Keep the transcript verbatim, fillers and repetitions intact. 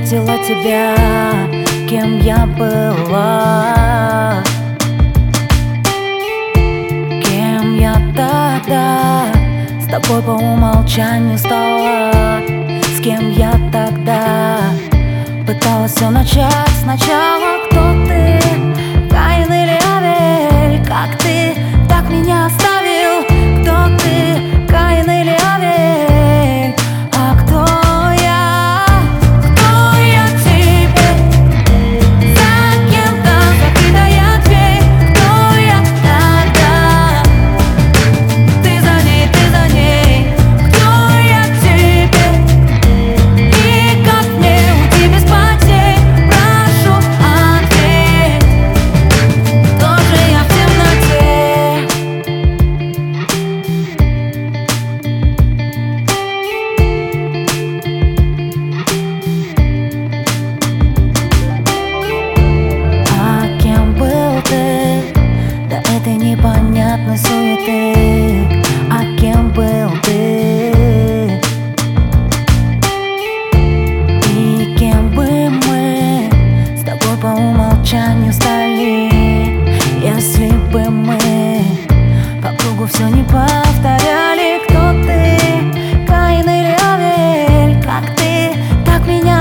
встретила тебя, кем я была, кем я тогда с тобой по умолчанию стала, с кем я тогда пыталась все начать сначала. Кто ты, Каин или Авель? Как ты так меня оставил? Кто ты, Каин или Авель? А кто я? Кто я тебе? За кем-то закрытая дверь. Кто я тогда? Ты за ней, ты за ней. Кто я тебе? И как мне уйти без потерь? Прошу, ответь. Тоже я в темноте. А кем был ты до этой непонятной суеты? А кем был ты? И кем бы мы с тобой по умолчанию стали, если бы мы по кругу все не повторяли? Кто ты, Каин или Авель? Как ты так меня